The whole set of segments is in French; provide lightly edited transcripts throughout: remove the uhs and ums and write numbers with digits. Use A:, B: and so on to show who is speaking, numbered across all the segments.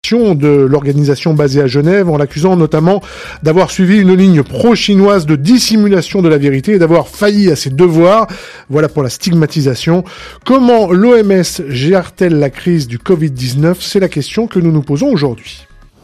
A: gestion de l'organisation basée à Genève, en l'accusant notamment d'avoir suivi une ligne pro-chinoise de dissimulation de la vérité et d'avoir failli à ses devoirs. Voilà pour la stigmatisation. Comment l'OMS gère-t-elle la crise du Covid-19 ? C'est la question que nous nous posons aujourd'hui.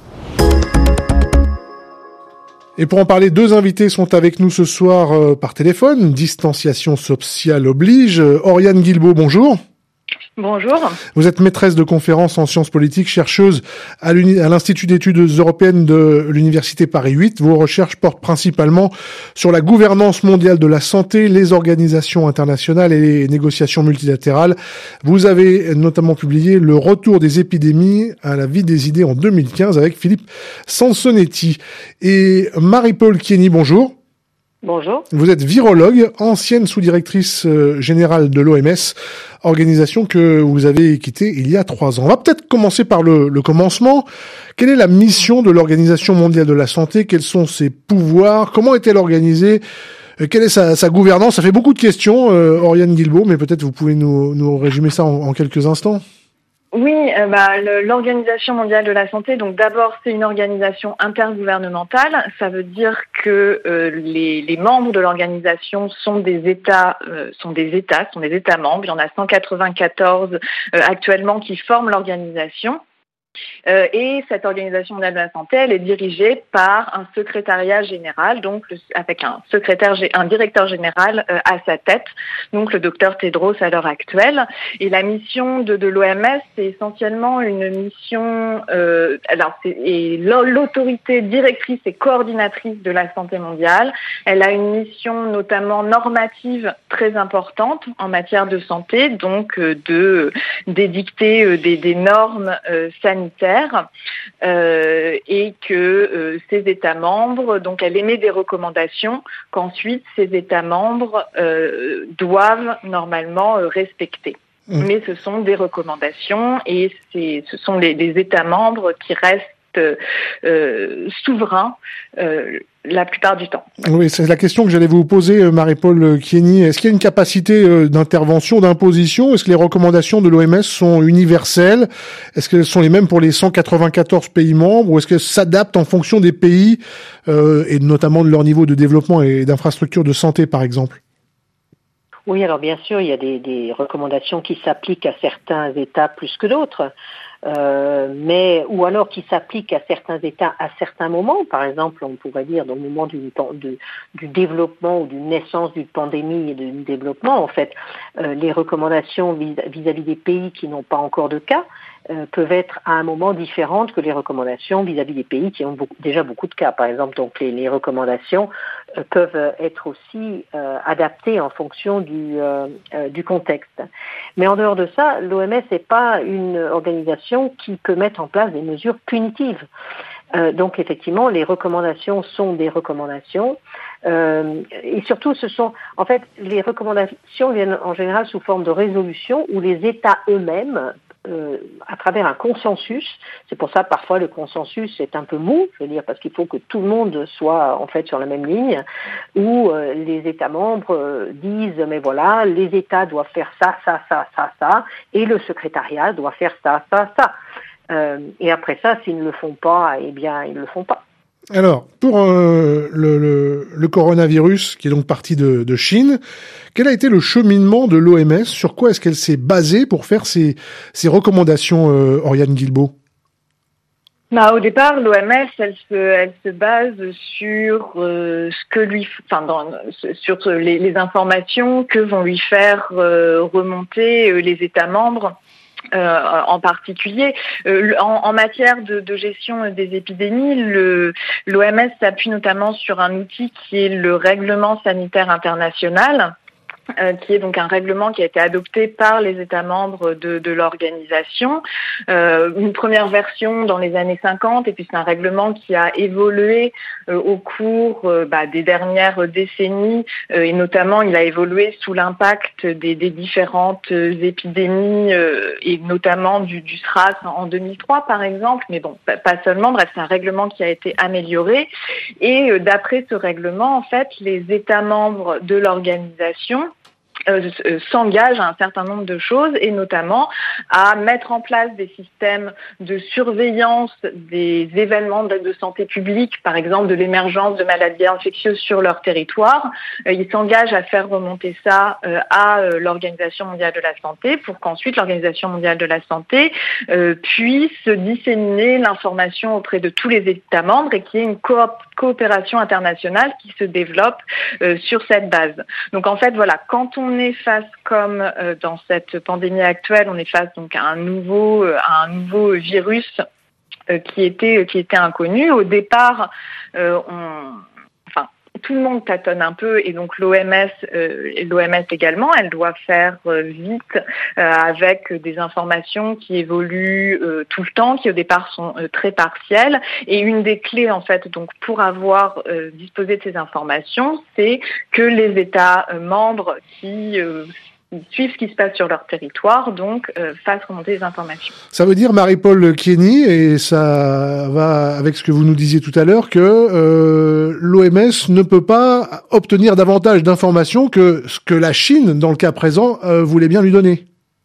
A: Et pour en parler, deux invités sont avec nous ce soir par téléphone. Distanciation sociale oblige. Oriane Guilbault, bonjour.
B: Bonjour.
A: Vous êtes maîtresse de conférences en sciences politiques, chercheuse à l'Institut d'études européennes de l'Université Paris 8. Vos recherches portent principalement sur la gouvernance mondiale de la santé, les organisations internationales et les négociations multilatérales. Vous avez notamment publié Le retour des épidémies à la vie des idées en 2015 avec Philippe Sansonetti. Et Marie-Paule Kieny, bonjour.
B: Bonjour.
A: Vous êtes virologue, ancienne sous-directrice générale de l'OMS, organisation que vous avez quittée il y a 3 ans. On va peut-être commencer par le commencement. Quelle est la mission de l'Organisation mondiale de la santé ? Quels sont ses pouvoirs ? Comment est-elle organisée ? Quelle est sa gouvernance ? Ça fait beaucoup de questions, Oriane Guilbault, mais peut-être vous pouvez nous résumer ça en quelques instants.
B: Oui, l'Organisation mondiale de la santé, donc d'abord c'est une organisation intergouvernementale. Ça veut dire que les membres de l'organisation sont des États membres. Il y en a 194 actuellement qui forment l'organisation. Et cette organisation mondiale de la santé, elle est dirigée par un secrétariat général, donc avec un directeur général à sa tête, donc le docteur Tedros à l'heure actuelle. Et la mission de l'OMS, c'est essentiellement une mission, l'autorité directrice et coordinatrice de la santé mondiale. Elle a une mission notamment normative très importante en matière de santé, donc d'édicter des normes sanitaires. Et que ces États membres, donc elle émet des recommandations qu'ensuite ces États membres doivent normalement respecter. Mais ce sont des recommandations et ce sont les États membres qui restent souverains la plupart du temps.
A: Oui, c'est la question que j'allais vous poser, Marie-Paule Kieny. Est-ce qu'il y a une capacité d'intervention, d'imposition ? Est-ce que les recommandations de l'OMS sont universelles ? Est-ce qu'elles sont les mêmes pour les 194 pays membres ? Ou est-ce qu'elles s'adaptent en fonction des pays et notamment de leur niveau de développement et d'infrastructures de santé, par exemple ?
C: Oui, alors bien sûr, il y a des recommandations qui s'appliquent à certains États plus que d'autres. Ou alors qui s'appliquent à certains États à certains moments. Par exemple, on pourrait dire dans le moment du développement ou d'une naissance d'une pandémie et du développement, en fait, les recommandations vis-à-vis des pays qui n'ont pas encore de cas peuvent être à un moment différentes que les recommandations vis-à-vis des pays qui ont déjà beaucoup de cas. Par exemple, donc les recommandations peuvent être aussi adaptées en fonction du contexte. Mais en dehors de ça, l'OMS n'est pas une organisation qui peut mettre en place des mesures punitives. Donc effectivement, les recommandations sont des recommandations et surtout les recommandations viennent en général sous forme de résolution où les États eux-mêmes à travers un consensus, c'est pour ça parfois le consensus est un peu mou, je veux dire, parce qu'il faut que tout le monde soit en fait sur la même ligne, où les États membres disent mais voilà, les États doivent faire ça, et le secrétariat doit faire ça. Et après ça, s'ils ne le font pas, eh bien ils ne le font pas.
A: Alors, pour le coronavirus, qui est donc parti de Chine, quel a été le cheminement de l'OMS ? Sur quoi est-ce qu'elle s'est basée pour faire ces recommandations, Oriane Guilbault ?
B: Au départ, l'OMS, elle se base sur sur les informations que vont lui faire remonter les États membres. En particulier, en matière de gestion des épidémies, l'OMS s'appuie notamment sur un outil qui est le règlement sanitaire international, qui est donc un règlement qui a été adopté par les États membres de l'organisation. Une première version dans les années 50, et puis c'est un règlement qui a évolué au cours des dernières décennies, et notamment il a évolué sous l'impact des différentes épidémies, et notamment du SRAS en 2003 par exemple, mais bon, pas seulement, bref, c'est un règlement qui a été amélioré, et d'après ce règlement, en fait, les États membres de l'organisation s'engage à un certain nombre de choses et notamment à mettre en place des systèmes de surveillance des événements de santé publique, par exemple de l'émergence de maladies infectieuses sur leur territoire. Ils s'engagent à faire remonter ça à l'Organisation mondiale de la santé pour qu'ensuite l'Organisation mondiale de la santé puisse disséminer l'information auprès de tous les États membres et qu'il y ait une coopération internationale qui se développe sur cette base. Donc en fait, voilà, quand on est face, comme dans cette pandémie actuelle, on est face donc à un nouveau virus qui était inconnu. Au départ, tout le monde tâtonne un peu et donc l'OMS également, elle doit faire vite avec des informations qui évoluent tout le temps, qui au départ sont très partielles. Et une des clés en fait, donc pour avoir disposé de ces informations, c'est que les États membres qui suivent ce qui se passe sur leur territoire, donc fassent remonter les informations.
A: Ça veut dire, Marie-Paule Kieny, et ça va avec ce que vous nous disiez tout à l'heure, que l'OMS ne peut pas obtenir davantage d'informations que ce que la Chine, dans le cas présent, voulait bien lui donner.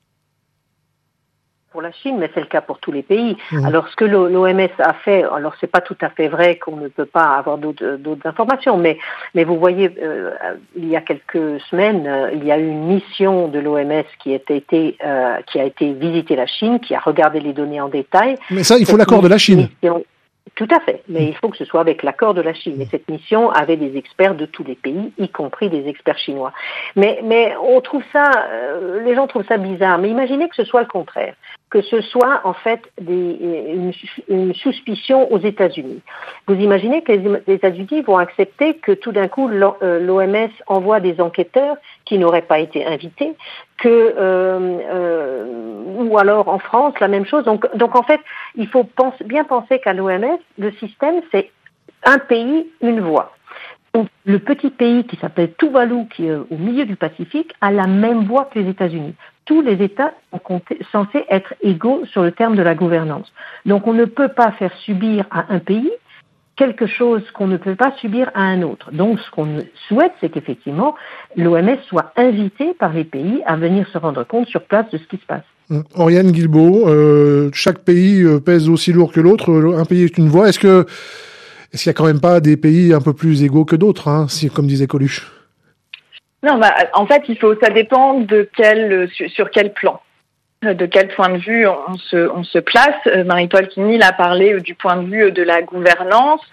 C: Pour la Chine, mais c'est le cas pour tous les pays. Alors, ce que l'OMS a fait, alors c'est pas tout à fait vrai qu'on ne peut pas avoir d'autres informations, mais vous voyez, il y a quelques semaines, il y a eu une mission de l'OMS qui a été visiter la Chine, qui a regardé les données en détail.
A: Mais ça, il faut l'accord de la Chine.
C: Tout à fait, mais il faut que ce soit avec l'accord de la Chine. Et cette mission avait des experts de tous les pays, y compris des experts chinois. Mais on trouve ça, les gens trouvent ça bizarre. Mais imaginez que ce soit le contraire, que ce soit en fait une suspicion aux États-Unis. Vous imaginez que les États-Unis vont accepter que tout d'un coup l'OMS envoie des enquêteurs qui n'auraient pas été invités, ou alors en France la même chose. Donc en fait, il faut bien penser qu'à l'OMS, le système c'est un pays, une voix. Donc, le petit pays qui s'appelle Tuvalu, qui est au milieu du Pacifique, a la même voix que les États-Unis. Tous les États sont censés être égaux sur le terme de la gouvernance. Donc on ne peut pas faire subir à un pays quelque chose qu'on ne peut pas subir à un autre. Donc, ce qu'on souhaite, c'est qu'effectivement, l'OMS soit invitée par les pays à venir se rendre compte sur place de ce qui se passe.
A: Oriane Guilbault, chaque pays pèse aussi lourd que l'autre. Un pays est une voix. Est-ce qu'il y a quand même pas des pays un peu plus égaux que d'autres, comme disait Coluche?
B: Non, en fait, ça dépend sur quel plan. De quel point de vue on se place. Marie-Paule Kieny a parlé du point de vue de la gouvernance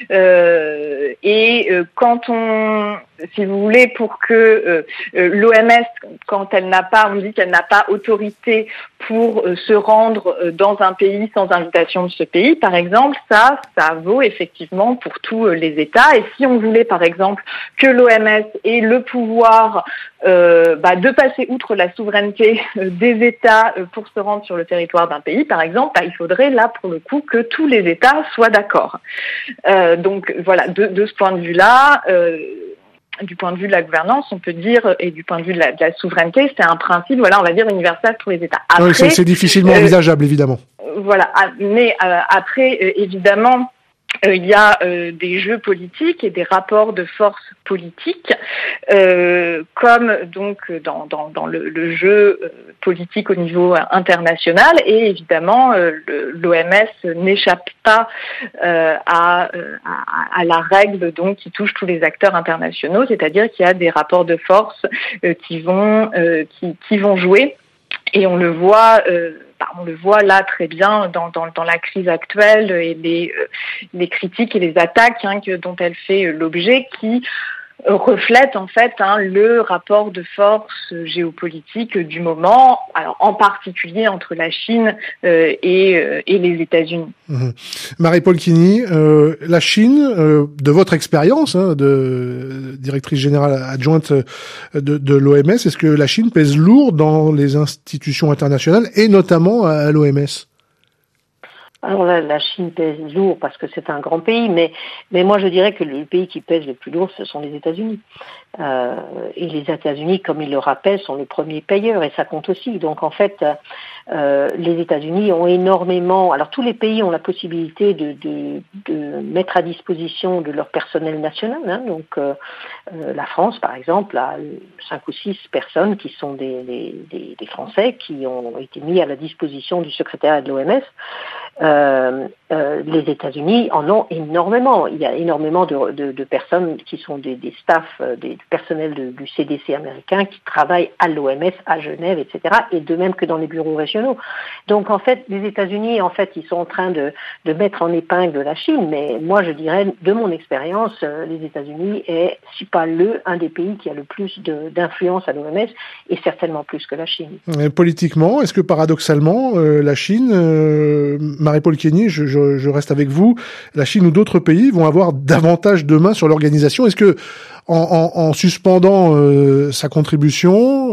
B: et quand si vous voulez, pour que l'OMS, quand on dit qu'elle n'a pas autorité pour se rendre dans un pays sans invitation de ce pays, par exemple, ça vaut effectivement pour tous les États. Et si on voulait, par exemple, que l'OMS ait le pouvoir de passer outre la souveraineté des États pour se rendre sur le territoire d'un pays, par exemple, il faudrait là, pour le coup, que tous les États soient d'accord. Donc voilà, de ce point de vue-là, du point de vue de la gouvernance, on peut dire, et du point de vue de la souveraineté, c'est un principe, on va dire, universel pour les États. Après,
A: oui, c'est difficilement envisageable, évidemment.
B: Voilà, mais après, évidemment, il y a des jeux politiques et des rapports de force politiques, comme donc dans le jeu politique au niveau international, et évidemment l'OMS n'échappe pas à la règle donc qui touche tous les acteurs internationaux, c'est-à-dire qu'il y a des rapports de force qui vont jouer, et on le voit là très bien dans la crise actuelle et les critiques et les attaques dont elle fait l'objet, qui reflète en fait le rapport de force géopolitique du moment, alors en particulier entre la Chine et les États-Unis.
A: Marie-Paule Kieny, la Chine, de votre expérience de directrice générale adjointe de l'OMS, est-ce que la Chine pèse lourd dans les institutions internationales et notamment à l'OMS?
C: Alors la Chine pèse lourd parce que c'est un grand pays, mais moi je dirais que le pays qui pèse le plus lourd, ce sont les États-Unis. Et les États-Unis, comme ils le rappellent, sont le premier payeur, et ça compte aussi. Donc en fait, les États-Unis ont énormément. Alors tous les pays ont la possibilité de mettre à disposition de leur personnel national. Donc La France, par exemple, a 5 ou 6 personnes qui sont des Français qui ont été mis à la disposition du secrétariat de l'OMS. Les États-Unis en ont énormément. Il y a énormément de personnes qui sont des staffs, des personnels du CDC américain qui travaillent à l'OMS, à Genève, etc. Et de même que dans les bureaux régionaux. Donc en fait, les États-Unis, ils sont en train de mettre en épingle la Chine. Mais moi, je dirais, de mon expérience, les États-Unis est, si pas un des pays qui a le plus d'influence à l'OMS, et certainement plus que la Chine.
A: Et politiquement, est-ce que paradoxalement, la Chine, Marie-Paule Keny, je reste avec vous, la Chine ou d'autres pays vont avoir davantage de main sur l'organisation? Est-ce que en suspendant sa contribution,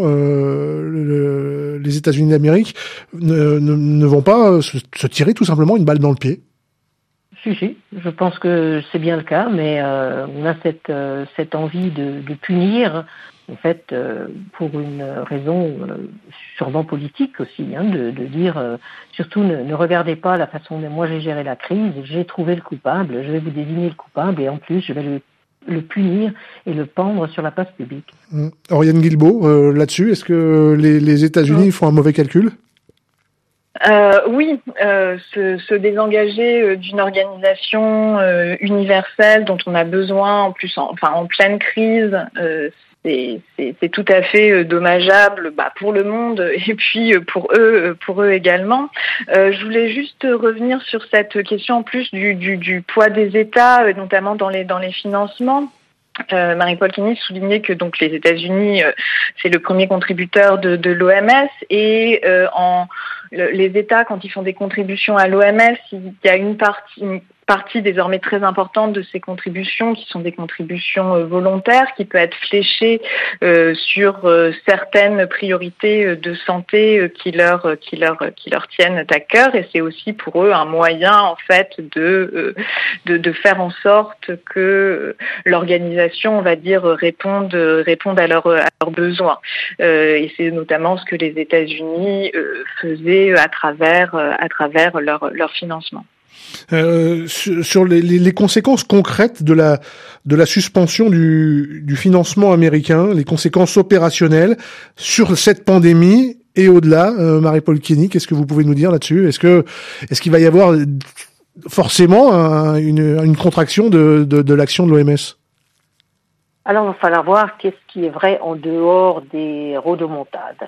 A: les États-Unis d'Amérique ne vont pas se tirer tout simplement une balle dans le pied?
C: Si, je pense que c'est bien le cas, mais on a cette envie de punir, en fait, pour une raison sûrement politique aussi, de dire surtout ne regardez pas la façon dont moi j'ai géré la crise, j'ai trouvé le coupable, je vais vous désigner le coupable et en plus je vais le punir et le pendre sur la place publique.
A: Oriane Guilbault, là-dessus, est-ce que les États-Unis font un mauvais calcul?
B: Oui, se désengager d'une organisation universelle dont on a besoin en plus en pleine crise, c'est tout à fait dommageable pour le monde et puis pour eux également. Je voulais juste revenir sur cette question en plus du poids des États, notamment dans les financements. Marie-Paule Keny soulignait que donc les États-Unis c'est le premier contributeur de l'OMS et les États, quand ils font des contributions à l'OMS, il y a une partie désormais très importante de ces contributions qui sont des contributions volontaires qui peut être fléchée sur certaines priorités de santé qui leur tiennent à cœur, et c'est aussi pour eux un moyen en fait de faire en sorte que l'organisation, on va dire, réponde à leurs besoins, et c'est notamment ce que les États-Unis faisaient à travers leur financement.
A: Sur les conséquences concrètes de la suspension du financement américain, les conséquences opérationnelles sur cette pandémie et au-delà, Marie-Paule Keny, qu'est-ce que vous pouvez nous dire là-dessus? Est-ce qu'il va y avoir forcément une contraction de l'action de l'OMS?
C: Alors, il va falloir voir qu'est-ce qui est vrai en dehors des rodomontades.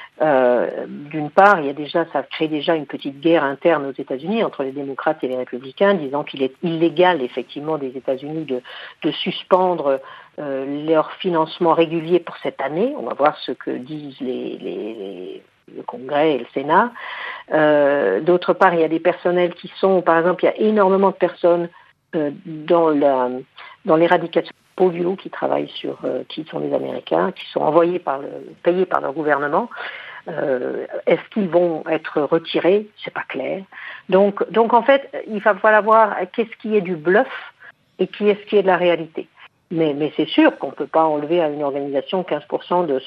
C: D'une part, ça crée déjà une petite guerre interne aux États-Unis entre les démocrates et les républicains, disant qu'il est illégal effectivement des États-Unis de suspendre leur financement régulier pour cette année. On va voir ce que disent le Congrès et le Sénat. D'autre part, il y a des personnels par exemple, il y a énormément de personnes dans l'éradication polio qui travaillent qui sont des Américains, qui sont payés par leur gouvernement. Est-ce qu'ils vont être retirés? C'est pas clair. Donc en fait, il va falloir voir qu'est-ce qui est du bluff et qu'est-ce qui est de la réalité. Mais c'est sûr qu'on peut pas enlever à une organisation 15% de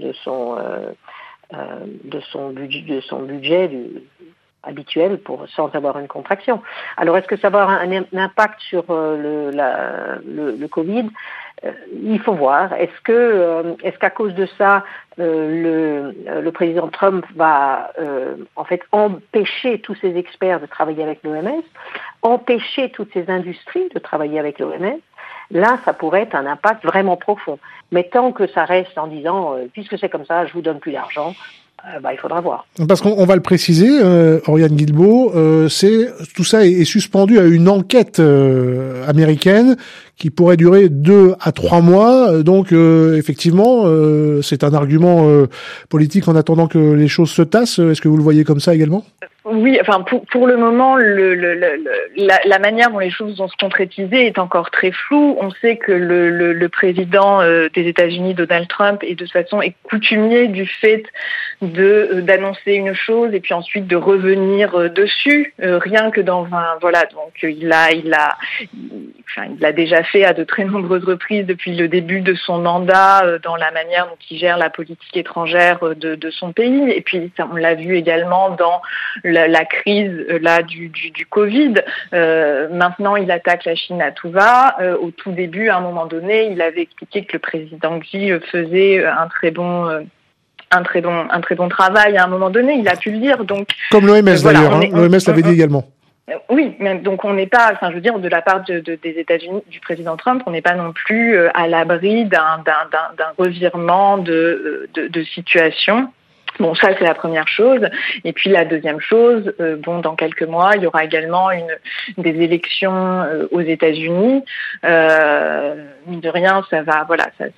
C: son budget habituel sans avoir une contraction. Alors, est-ce que ça va avoir un impact sur le Covid? Il faut voir. Est-ce qu'à cause de ça, le président Trump va en fait empêcher tous ces experts de travailler avec l'OMS, empêcher toutes ces industries de travailler avec l'OMS? Là, ça pourrait être un impact vraiment profond. Mais tant que ça reste en disant, puisque c'est comme ça, je vous donne plus d'argent, il faudra voir.
A: Parce qu'on va le préciser, Oriane Guilbault, tout ça est suspendu à une enquête américaine qui pourrait durer 2 à 3 mois. Donc effectivement, c'est un argument politique en attendant que les choses se tassent. Est-ce que vous le voyez comme ça également?
B: Oui, enfin pour le moment, la manière dont les choses vont se concrétiser est encore très floue. On sait que le président des États-Unis, Donald Trump, est de toute façon coutumier du fait d'annoncer une chose et puis ensuite de revenir dessus, rien que dans donc il l'a déjà fait à de très nombreuses reprises depuis le début de son mandat dans la manière dont il gère la politique étrangère de son pays, et puis ça, on l'a vu également dans la crise du Covid. Maintenant il attaque la Chine à tout va. Au tout début, à un moment donné, il avait expliqué que le président Xi faisait un très bon travail. À un moment donné, il a pu le dire. Donc,
A: comme l'OMS d'ailleurs, l'OMS l'avait dit également.
B: Oui, mais donc on n'est pas, je veux dire, de la part des États-Unis, du président Trump, on n'est pas non plus à l'abri d'un revirement de situation. Bon, ça c'est la première chose. Et puis la deuxième chose, dans quelques mois, il y aura également des élections aux États-Unis. Mine de rien, ça va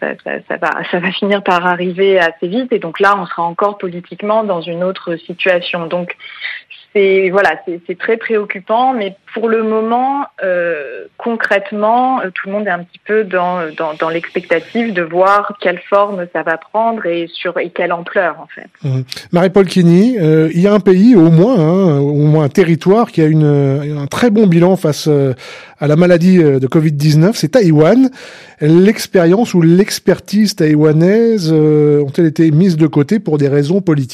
B: finir par arriver assez vite. Et donc là, on sera encore politiquement dans une autre situation. Donc c'est très préoccupant, mais pour le moment, concrètement, tout le monde est un petit peu dans l'expectative de voir quelle forme ça va prendre et quelle ampleur en fait.
A: Marie-Paule Keny, il y a un pays, au moins un territoire qui a un très bon bilan face à la maladie de Covid-19, c'est Taïwan. L'expérience ou l'expertise taïwanaise ont-elles été mises de côté pour des raisons politiques ?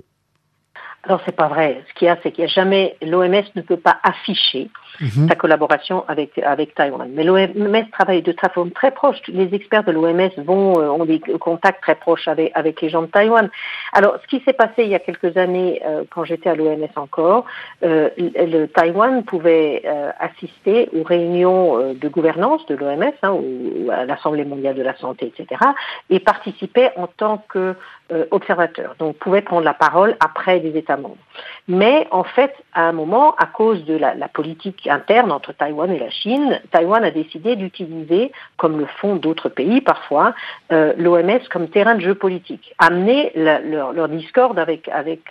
C: Alors c'est pas vrai. Ce qu'il y a, c'est qu'il y a jamais, l'OMS ne peut pas afficher sa collaboration avec Taïwan. Mais l'OMS travaille de façon très proche. Les experts de l'OMS ont des contacts très proches avec les gens de Taïwan. Alors ce qui s'est passé il y a quelques années, quand j'étais à l'OMS encore, le Taïwan pouvait assister aux réunions de gouvernance de l'OMS, ou à l'Assemblée mondiale de la santé, etc., et participait en tant que observateur. Donc pouvait prendre la parole après les États membres. Mais en fait, à un moment, à cause de la politique interne entre Taïwan et la Chine, Taïwan a décidé d'utiliser, comme le font d'autres pays parfois, l'OMS comme terrain de jeu politique, amener leur discorde avec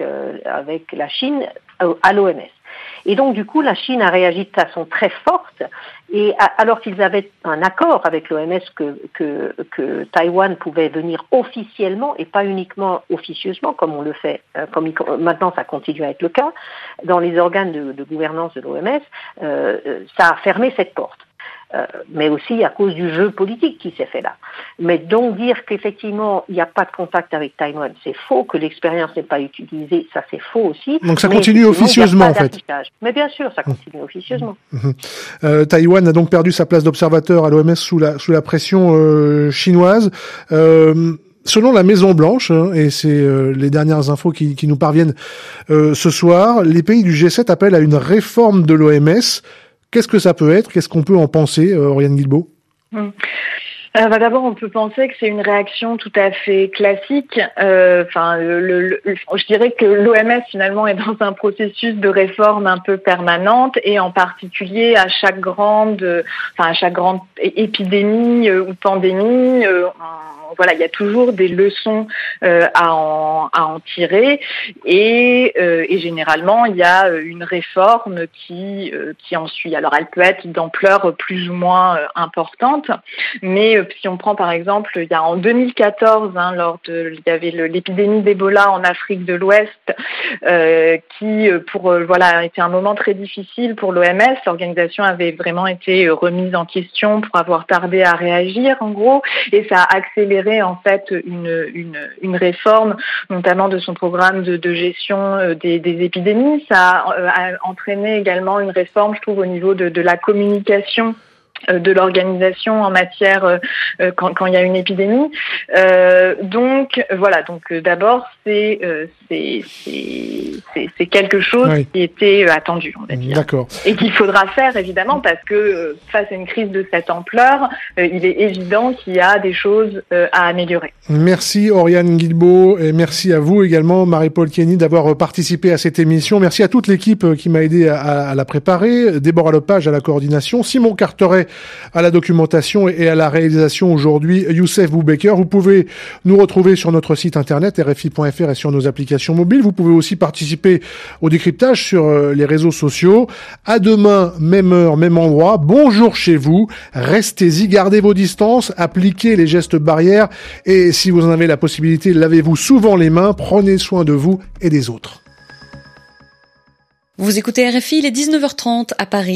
C: la Chine à l'OMS. Et donc, du coup, la Chine a réagi de façon très forte, et alors qu'ils avaient un accord avec l'OMS que Taïwan pouvait venir officiellement et pas uniquement officieusement, comme on le fait, maintenant ça continue à être le cas, dans les organes de gouvernance de l'OMS, ça a fermé cette porte. Mais aussi à cause du jeu politique qui s'est fait là. Mais donc dire qu'effectivement il n'y a pas de contact avec Taïwan, c'est faux, que l'expérience n'est pas utilisée, ça c'est faux aussi.
A: Donc ça continue officieusement en fait.
C: Mais bien sûr, ça continue officieusement.
A: Taïwan a donc perdu sa place d'observateur à l'OMS sous la pression chinoise. Selon la Maison Blanche, et c'est les dernières infos qui nous parviennent ce soir, les pays du G7 appellent à une réforme de l'OMS. Qu'est-ce que ça peut être ? Qu'est-ce qu'on peut en penser, Oriane Guilbault ?
B: D'abord, on peut penser que c'est une réaction tout à fait classique. Je dirais que l'OMS finalement est dans un processus de réforme un peu permanente, et en particulier à chaque grande épidémie ou pandémie. Il y a toujours des leçons à en tirer, et généralement il y a une réforme qui en suit. Alors elle peut être d'ampleur plus ou moins importante, mais si on prend par exemple, il y a en 2014, il y avait l'épidémie d'Ebola en Afrique de l'Ouest, qui a été un moment très difficile pour l'OMS. L'organisation avait vraiment été remise en question pour avoir tardé à réagir en gros, et ça a accéléré en fait une réforme, notamment de son programme de gestion des épidémies. Ça a entraîné également une réforme, je trouve, au niveau de la communication de l'organisation en matière quand il y a une épidémie. Donc d'abord c'est quelque chose qui était attendu, on va dire.
A: D'accord.
B: Et qu'il faudra faire évidemment, parce que face à une crise de cette ampleur, il est évident qu'il y a des choses à améliorer.
A: Merci Oriane Guilbault, et merci à vous également Marie-Paule Keny d'avoir participé à cette émission. Merci à toute l'équipe qui m'a aidé à la préparer, Déborah Lepage à la coordination, Simon Carteret prêt à la documentation et à la réalisation aujourd'hui, Youssef Boubaker. Vous pouvez nous retrouver sur notre site internet rfi.fr et sur nos applications mobiles. Vous pouvez aussi participer au décryptage sur les réseaux sociaux. À demain, même heure, même endroit. Bonjour chez vous. Restez-y, gardez vos distances, appliquez les gestes barrières et si vous en avez la possibilité, lavez-vous souvent les mains, prenez soin de vous et des autres.
D: Vous écoutez RFI, il est 19h30 à Paris.